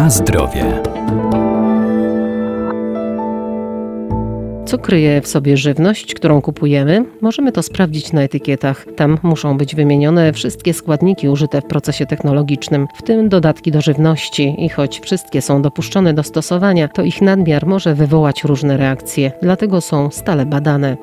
Na zdrowie. Co kryje w sobie żywność, którą kupujemy? Możemy to sprawdzić na etykietach. Tam muszą być wymienione wszystkie składniki użyte w procesie technologicznym, w tym dodatki do żywności. I choć wszystkie są dopuszczone do stosowania, to ich nadmiar może wywołać różne reakcje. Dlatego są stale badane.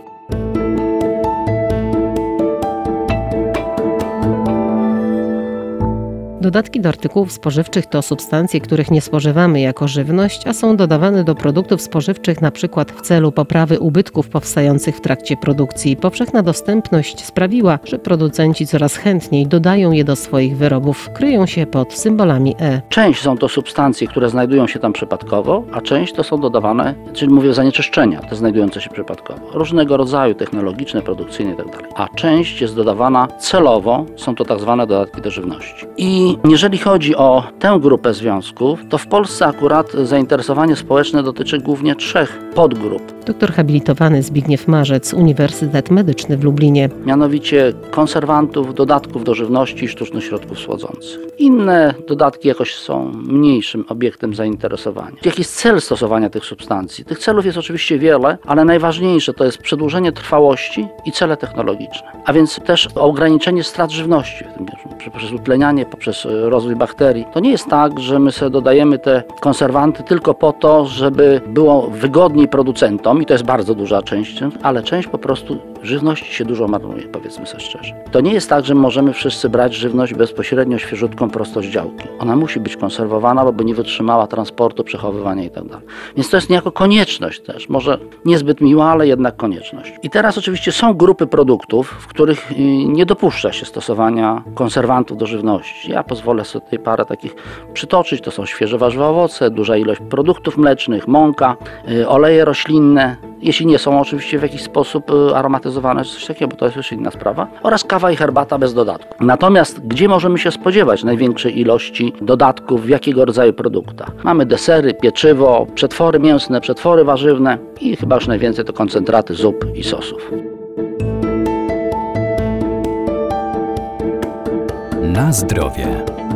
Dodatki do artykułów spożywczych to substancje, których nie spożywamy jako żywność, a są dodawane do produktów spożywczych np. w celu poprawy ubytków powstających w trakcie produkcji. Powszechna dostępność sprawiła, że producenci coraz chętniej dodają je do swoich wyrobów. Kryją się pod symbolami E. Część są to substancje, które znajdują się tam przypadkowo, a część to są dodawane, czyli mówię zanieczyszczenia, te znajdujące się przypadkowo. Różnego rodzaju technologiczne, produkcyjne itd. A część jest dodawana celowo, są to tak zwane dodatki do żywności. I jeżeli chodzi o tę grupę związków, to w Polsce akurat zainteresowanie społeczne dotyczy głównie 3 podgrup. Doktor habilitowany Zbigniew Marzec, Uniwersytet Medyczny w Lublinie. Mianowicie konserwantów, dodatków do żywności i sztucznych środków słodzących. Inne dodatki jakoś są mniejszym obiektem zainteresowania. Jaki jest cel stosowania tych substancji? Tych celów jest oczywiście wiele, ale najważniejsze to jest przedłużenie trwałości i cele technologiczne. A więc też ograniczenie strat żywności, poprzez utlenianie, poprzez rozwój bakterii. To nie jest tak, że my sobie dodajemy te konserwanty tylko po to, żeby było wygodniej producentom i to jest bardzo duża część, ale część po prostu żywności się dużo marnuje, powiedzmy sobie szczerze. To nie jest tak, że możemy wszyscy brać żywność bezpośrednio świeżutką prosto z działki. Ona musi być konserwowana, bo by nie wytrzymała transportu, przechowywania itd. Więc to jest niejako konieczność też, może niezbyt miła, ale jednak konieczność. I teraz oczywiście są grupy produktów, w których nie dopuszcza się stosowania konserwantów do żywności. Ja pozwolę sobie tutaj parę takich przytoczyć. To są świeże warzywa, owoce, duża ilość produktów mlecznych, mąka, oleje roślinne, jeśli nie są oczywiście w jakiś sposób aromatyzowane, czy coś takiego, bo to jest już inna sprawa, oraz kawa i herbata bez dodatku. Natomiast gdzie możemy się spodziewać największej ilości dodatków, w jakiego rodzaju produktach? Mamy desery, pieczywo, przetwory mięsne, przetwory warzywne i chyba już najwięcej to koncentraty zup i sosów. Na zdrowie.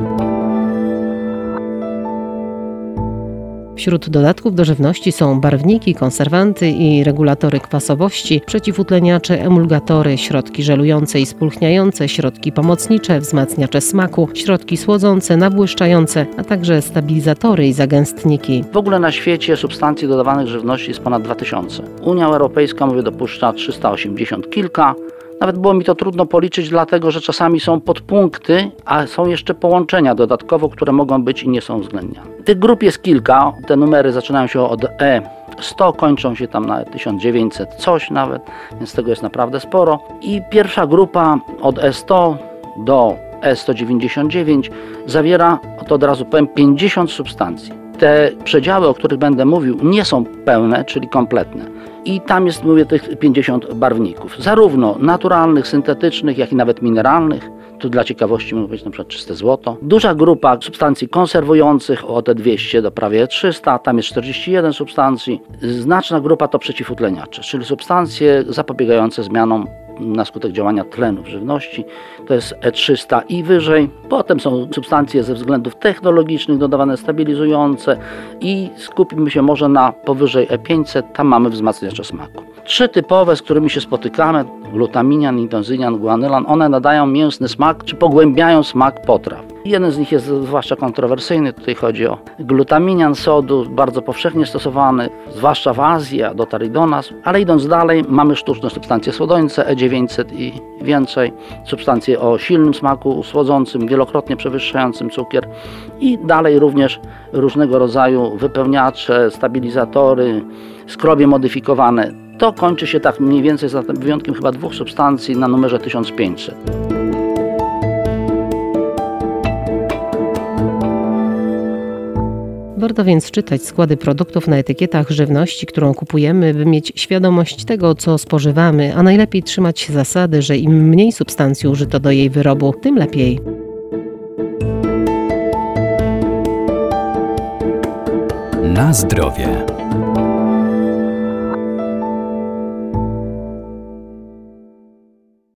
Wśród dodatków do żywności są barwniki, konserwanty i regulatory kwasowości, przeciwutleniacze, emulgatory, środki żelujące i spulchniające, środki pomocnicze, wzmacniacze smaku, środki słodzące, nabłyszczające, a także stabilizatory i zagęstniki. W ogóle na świecie substancji dodawanych żywności jest ponad 2000. Unia Europejska, dopuszcza 380 kilka. Nawet było mi to trudno policzyć, dlatego że czasami są podpunkty, a są jeszcze połączenia dodatkowo, które mogą być i nie są uwzględniane. Tych grup jest kilka, te numery zaczynają się od E100, kończą się tam na 1900 coś nawet, więc tego jest naprawdę sporo. I pierwsza grupa od E100 do E199 zawiera, to od razu powiem, 50 substancji. Te przedziały, o których będę mówił, nie są pełne, czyli kompletne. I tam jest, mówię, tych 50 barwników. Zarówno naturalnych, syntetycznych, jak i nawet mineralnych. Tu dla ciekawości mogę powiedzieć na przykład czyste złoto. Duża grupa substancji konserwujących od 200 do prawie 300. Tam jest 41 substancji. Znaczna grupa to przeciwutleniacze, czyli substancje zapobiegające zmianom na skutek działania tlenu w żywności. To jest E300 i wyżej. Potem są substancje ze względów technologicznych dodawane stabilizujące i skupimy się może na powyżej E500. Tam mamy wzmacniacze smaku. 3 typowe, z którymi się spotykamy, glutaminian, intozynian, guanylan, one nadają mięsny smak, czy pogłębiają smak potraw. Jeden z nich jest zwłaszcza kontrowersyjny, tutaj chodzi o glutaminian sodu, bardzo powszechnie stosowany, zwłaszcza w Azji, a dotarł do nas, ale idąc dalej mamy sztuczne substancje słodońce, E900 i więcej, substancje o silnym smaku słodzącym, wielokrotnie przewyższającym cukier i dalej również różnego rodzaju wypełniacze, stabilizatory, skrobie modyfikowane. To kończy się tak mniej więcej, za wyjątkiem chyba 2 substancji, na numerze 1500. Warto więc czytać składy produktów na etykietach żywności, którą kupujemy, by mieć świadomość tego, co spożywamy, a najlepiej trzymać się zasady, że im mniej substancji użyto do jej wyrobu, tym lepiej. Na zdrowie.